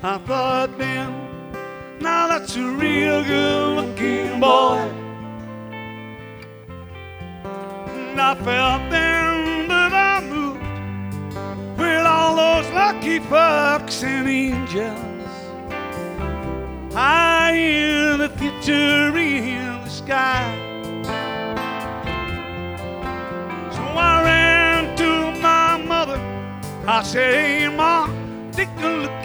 I thought then, now that's a real good-looking boy. And I felt then that I moved with all those lucky bucks and angels high in the future in the sky. So I ran to my mother. I said, hey, Ma, take a look